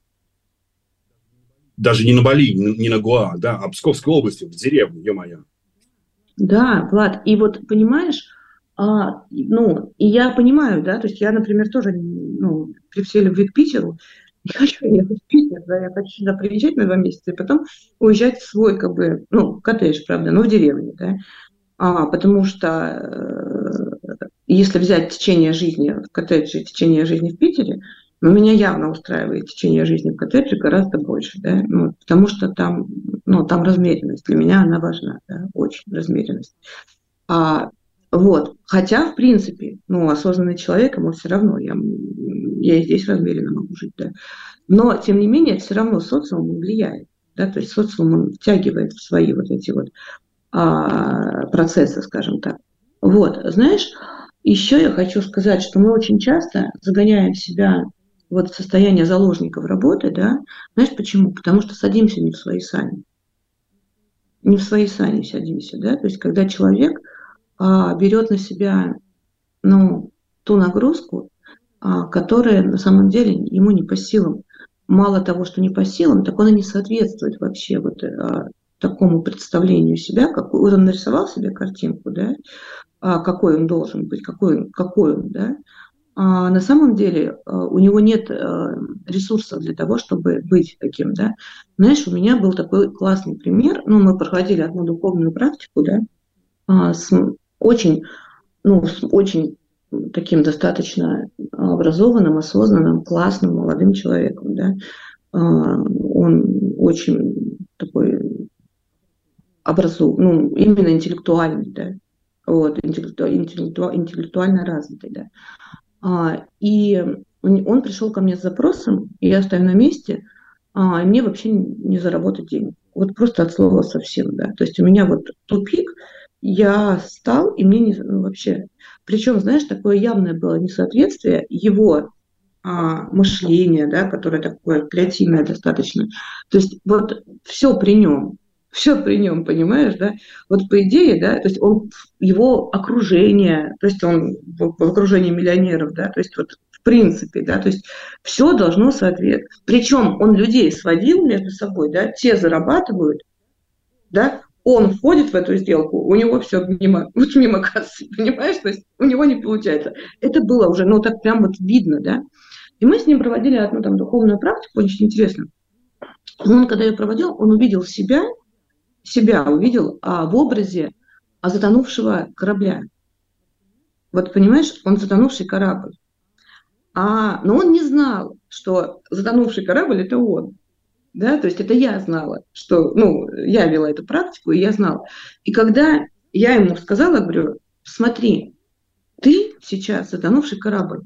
Даже не на Бали, не на Гоа, да, а в Псковской области, в деревне, ё-моё. Да, Влад, и вот понимаешь, а, ну, и я понимаю, да, то есть я, например, тоже, ну, при всей любви к Питеру, не хочу ехать в Питер, да, я хочу сюда приезжать на два месяца и потом уезжать в свой, как бы, ну, коттедж, правда, но в деревню, да. А, потому что э, если взять течение жизни в коттедже и течение жизни в Питере, ну, меня явно устраивает течение жизни в коттедже гораздо больше, да, ну, потому что там, ну, там размеренность, для меня она важна, да, очень размеренность. А, вот, хотя, в принципе, ну, осознанный человек, ему все равно, я, я и здесь размеренно могу жить, да, но, тем не менее, все равно социум влияет, да, то есть социум он втягивает в свои вот эти вот процессы, скажем так. Вот, знаешь, еще я хочу сказать, что мы очень часто загоняем себя вот в состояние заложников работы, да, знаешь почему? Потому что садимся не в свои сани. Не в свои сани садимся, да, то есть когда человек а, берет на себя, ну, ту нагрузку, а, которая на самом деле ему не по силам. Мало того, что не по силам, так он и не соответствует вообще вот а, такому представлению себя, какой вот он нарисовал себе картинку, да, а, какой он должен быть, какой, какой он, да, а на самом деле а, у него нет а, ресурсов для того, чтобы быть таким, да. Знаешь, у меня был такой классный пример, ну, мы проходили одну духовную практику, да, а, с очень, ну, с очень таким достаточно образованным, осознанным, классным молодым человеком, да, а, он очень такой образу, ну, именно интеллектуальный, да, вот, интеллекту, интеллекту, интеллектуально развитый, да. А, и он, он пришел ко мне с запросом, и я стою на месте, а, и мне вообще не заработать денег. Вот просто от слова совсем, да. То есть у меня вот тупик, я стал, и мне не, ну, вообще... Причем, знаешь, такое явное было несоответствие его а, мышления, да, которое такое креативное достаточно. То есть вот все при нем. Все при нем, понимаешь, да? Вот по идее, да, то есть он, его окружение, то есть он в, в окружении миллионеров, да, то есть вот в принципе, да, то есть все должно соответствовать. Причем он людей сводил между собой, да, те зарабатывают, да, он входит в эту сделку, у него все мимо, вот мимо кассы, понимаешь? То есть у него не получается. Это было уже, ну, так прям вот видно, да. И мы с ним проводили одну там духовную практику, очень интересно. Он, когда ее проводил, он увидел себя, себя увидел а, в образе а, затонувшего корабля. Вот понимаешь, он затонувший корабль. А, но он не знал, что затонувший корабль – это он. Да? То есть это я знала, что, ну, я вела эту практику, и я знала. И когда я ему сказала, говорю, смотри, ты сейчас затонувший корабль.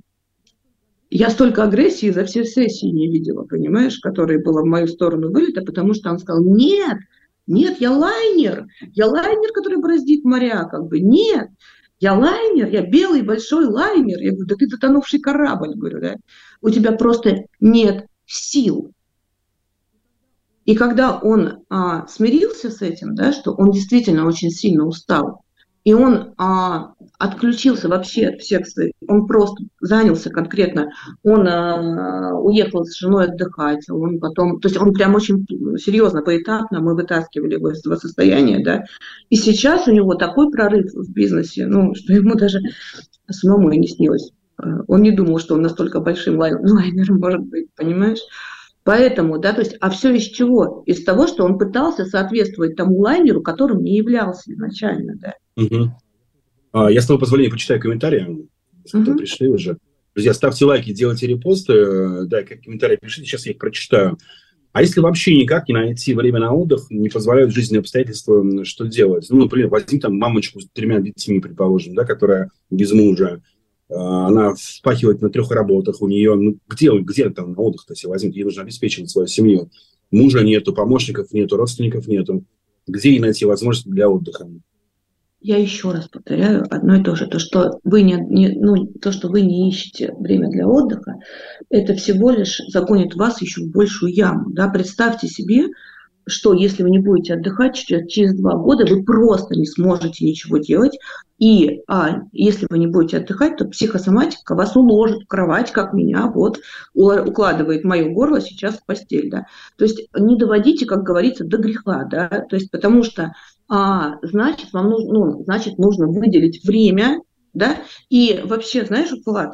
Я столько агрессии за все сессии не видела, понимаешь, которая была в мою сторону вылета, потому что он сказал, нет, нет, я лайнер, я лайнер, который бороздит моря, как бы, нет, я лайнер, я белый большой лайнер. Я говорю, да ты затонувший корабль, говорю, да, у тебя просто нет сил. И когда он а, смирился с этим, да, что он действительно очень сильно устал, и он а, отключился вообще от всех своих, он просто занялся конкретно, он а, уехал с женой отдыхать, он потом, то есть он прям очень серьезно, поэтапно мы вытаскивали его из этого состояния, да, и сейчас у него такой прорыв в бизнесе, ну, что ему даже самому и не снилось. Он не думал, что он настолько большим лайнером может быть, понимаешь? Поэтому, да, то есть, а все из чего? Из того, что он пытался соответствовать тому лайнеру, которым не являлся изначально, да. Угу. А, я с твоего позволения почитаю комментарии, угу. Пришли уже. Друзья, ставьте лайки, делайте репосты, да, как комментарии пишите, сейчас я их прочитаю. А если вообще никак не найти время на отдых, не позволяют жизненные обстоятельства, что делать? Ну, например, возьми там мамочку с тремя детьми, предположим, да, которая без мужа, она впахивает на трех работах, у нее, ну, где, где там на отдых-то себе возьмет? Ей нужно обеспечивать свою семью. Мужа нету, помощников нету, родственников нету. Где ей найти возможность для отдыха? Я еще раз повторяю одно и то же. То, что вы не, не, ну, то, что вы не ищете время для отдыха, это всего лишь загонит вас еще в большую яму. Да? Представьте себе, что если вы не будете отдыхать, через, через два года вы просто не сможете ничего делать. И а, если вы не будете отдыхать, то психосоматика вас уложит в кровать, как меня вот укладывает мое горло сейчас в постель. Да? То есть не доводите, как говорится, до греха. Да? То есть, потому что а, значит, вам нужно, ну, значит, нужно выделить время. Да? И вообще, знаешь, Влад,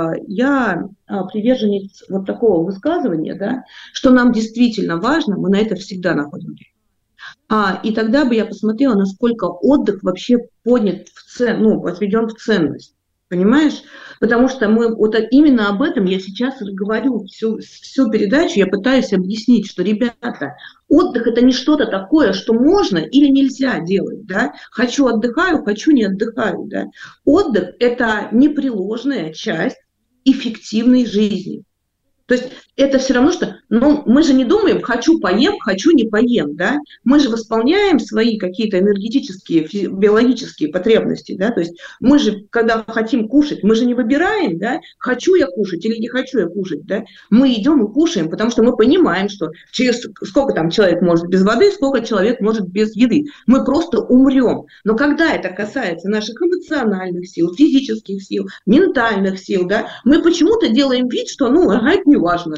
я приверженец вот такого высказывания, да, что нам действительно важно, мы на это всегда находим время. А, и тогда бы я посмотрела, насколько отдых вообще поднят в цен, ну, возведен в ценность. Понимаешь? Потому что мы вот именно об этом я сейчас говорю всю, всю передачу, я пытаюсь объяснить, что, ребята, отдых – это не что-то такое, что можно или нельзя делать. Да? Хочу – отдыхаю, хочу – не отдыхаю. Да? Отдых – это непреложная часть эффективной жизни. То есть это все равно, что, ну, мы же не думаем, хочу поем, хочу не поем, да, мы же восполняем свои какие-то энергетические, биологические потребности, да, то есть мы же, когда хотим кушать, мы же не выбираем, да, хочу я кушать или не хочу я кушать, да, мы идем и кушаем, потому что мы понимаем, что через сколько там человек может без воды, сколько человек может без еды, мы просто умрем, но когда это касается наших эмоциональных сил, физических сил, ментальных сил, да, мы почему-то делаем вид, что, ну, ага, это не важно.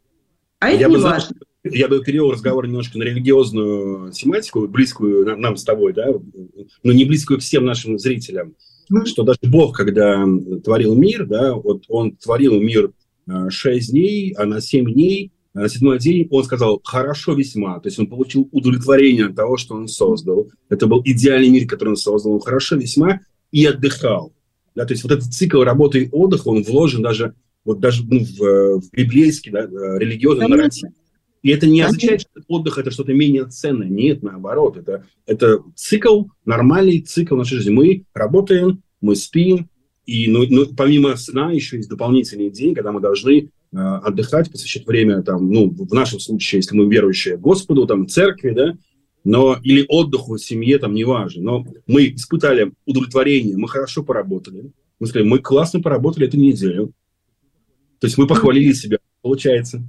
А это я не бы, важно. Я бы перевел разговор немножко на религиозную тематику, близкую нам, нам с тобой, да, но не близкую к всем нашим зрителям. Mm-hmm. Что даже Бог, когда творил мир, да, вот он творил мир шесть дней, а на семь дней, а на седьмой день он сказал «хорошо весьма». То есть он получил удовлетворение от того, что он создал. Это был идеальный мир, который он создал. Он хорошо весьма и отдыхал. Да, то есть вот этот цикл работы и отдыха, он вложен даже вот даже ну, в, в библейский, да, религиозный нарратив. И это не означает, что отдых – это что-то менее ценное. Нет, наоборот. Это, это цикл, нормальный цикл нашей жизни. Мы работаем, мы спим, и ну, ну, помимо сна еще есть дополнительный день, когда мы должны э, отдыхать, посвящать время, там, ну, в нашем случае, если мы верующие, Господу, там, церкви, да, но, или отдыху в семье, там, неважно. Но мы испытали удовлетворение, мы хорошо поработали. Мы сказали, мы классно поработали эту неделю. То есть мы похвалили себя, получается.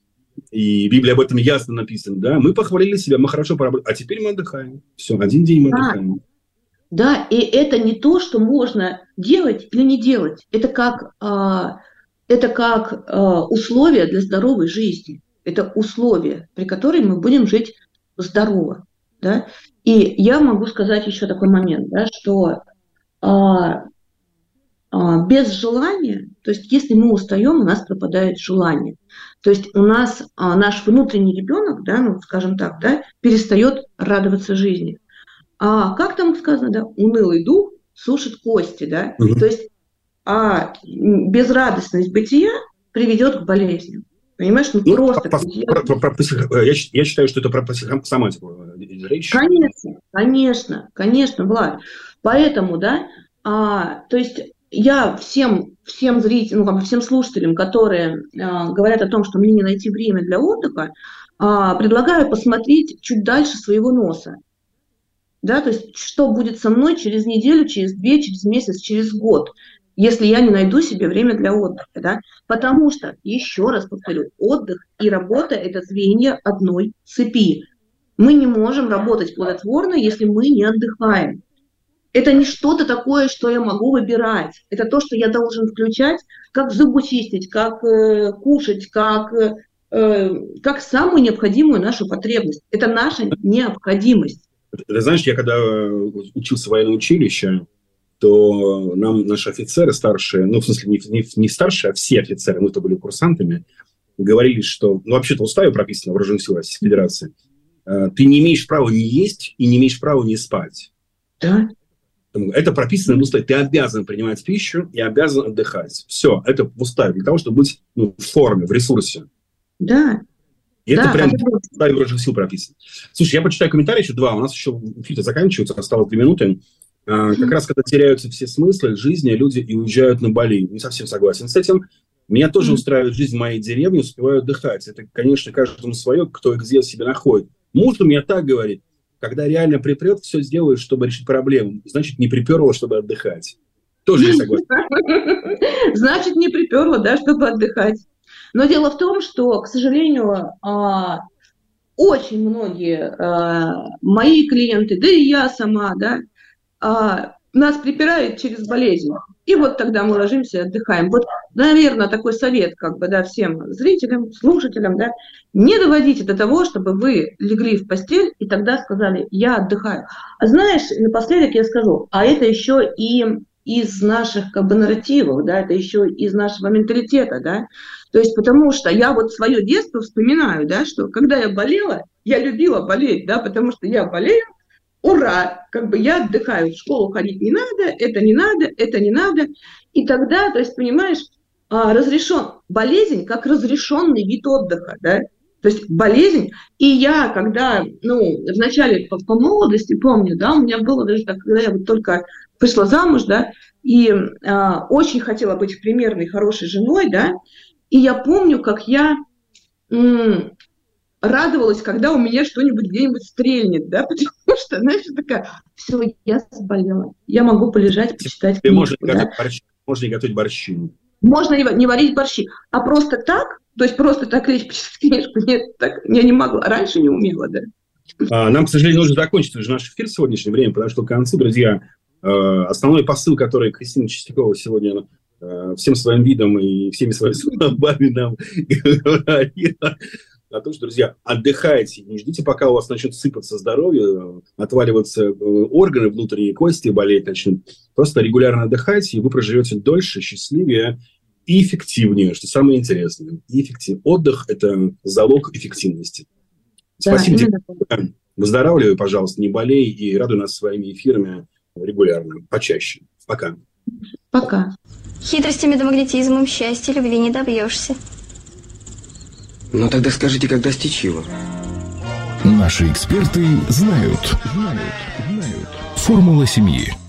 И Библия об этом ясно написана, да. Мы похвалили себя, мы хорошо поработали, а теперь мы отдыхаем. Все, один день мы да. отдыхаем. Да, и это не то, что можно делать или не делать. Это как, а, это как а, условие для здоровой жизни. Это условие, при котором мы будем жить здорово. Да? И я могу сказать еще такой момент, да, что а, а, без желания, то есть если мы устаем, у нас пропадает желание. То есть у нас а, наш внутренний ребенок, да, ну, скажем так, да, перестает радоваться жизни. А как там сказано, да, унылый дух сушит кости, да, угу. То есть а безрадостность бытия приведет к болезням. Понимаешь, ну, ну просто... По, про, про, про, про, я, я считаю, что это про психосоматику речь. Конечно, конечно, конечно, Влад. Поэтому, да, а, то есть я всем, всем зрителям, ну, как бы всем слушателям, которые а, говорят о том, что мне не найти время для отдыха, а, предлагаю посмотреть чуть дальше своего носа. Да, то есть что будет со мной через неделю, через две, через месяц, через год, если я не найду себе время для отдыха, да? Потому что, еще раз повторю, отдых и работа – это звенья одной цепи. Мы не можем работать плодотворно, если мы не отдыхаем. Это не что-то такое, что я могу выбирать. Это то, что я должен включать, как зубы чистить, как э, кушать, как, э, как самую необходимую нашу потребность. Это наша необходимость. Ты знаешь, я когда учился в военном училище, то нам наши офицеры старшие, ну, в смысле, не, не, не старшие, а все офицеры, мы-то были курсантами, говорили, что, ну, вообще-то в уставе прописано, в Вооруженных силах Российской Федерации, ты не имеешь права не есть и не имеешь права не спать. Да. Это прописано в уставе. Ты обязан принимать пищу и обязан отдыхать. Все, это в уставе, для того, чтобы быть, ну, в форме, в ресурсе. Да. И да, это прям в уставе Вооруженных сил прописано. Слушай, я почитаю комментарии еще два. У нас еще эфир заканчивается, осталось две минуты. А, как раз когда теряются все смыслы жизни, люди и уезжают на Бали. Не совсем согласен с этим. Меня тоже mm-hmm. устраивает жизнь в моей деревне, успеваю отдыхать. Это, конечно, каждому свое, кто и где себе находит. Муж у меня так говорит: когда реально припрет, все сделает, чтобы решить проблему. Значит, не приперло, чтобы отдыхать. Тоже не согласен. Значит, не приперло, да, чтобы отдыхать. Но дело в том, что, к сожалению, очень многие мои клиенты, да и я сама, да, нас припирает через болезнь. И вот тогда мы ложимся и отдыхаем. Вот, наверное, такой совет как бы, да, всем зрителям, слушателям, да, не доводите до того, чтобы вы легли в постель и тогда сказали: я отдыхаю. А знаешь, напоследок я скажу, а это еще и из наших как бы нарративов, да, это еще из нашего менталитета, да. То есть потому что я вот свое детство вспоминаю, да, что когда я болела, я любила болеть, да, потому что я болею, ура, как бы я отдыхаю, в школу ходить не надо, это не надо, это не надо. И тогда, то есть, понимаешь, разрешен, болезнь как разрешенный вид отдыха, да, то есть болезнь. И я, когда, ну, вначале по, по молодости, помню, да, у меня было даже так, когда я вот только вышла замуж, да, и а, очень хотела быть примерной, хорошей женой, да, и я помню, как я... М- радовалась, когда у меня что-нибудь где-нибудь стрельнет, да, потому что, знаешь, такая: все, я заболела, я могу полежать, почитать книжку. Можно, да? готовить борщ, можно и готовить борщи. Можно не варить борщи, а просто так, то есть просто так лечь, почитать книжку, нет, так я не могла, раньше не умела, да. А, нам, к сожалению, нужно закончить уже наш эфир в сегодняшнее время, подошло к концу, друзья. Основной посыл, который Кристина Чистякова сегодня всем своим видом и всеми своими словами нам говорила, о том, что, друзья, отдыхайте, не ждите, пока у вас начнет сыпаться здоровье, отваливаться органы внутренние, кости болеть начнут. Просто регулярно отдыхайте, и вы проживете дольше, счастливее и эффективнее, что самое интересное. И эффектив... Отдых – это залог эффективности. Да, спасибо тебе. Выздоравливай, пожалуйста, не болей и радуй нас своими эфирами регулярно, почаще. Пока. Пока. Хитростями да магнетизмом счастья, любви не добьешься. Ну тогда скажите, как достичь его? Наши эксперты знают. Знают. Знают. Формула семьи.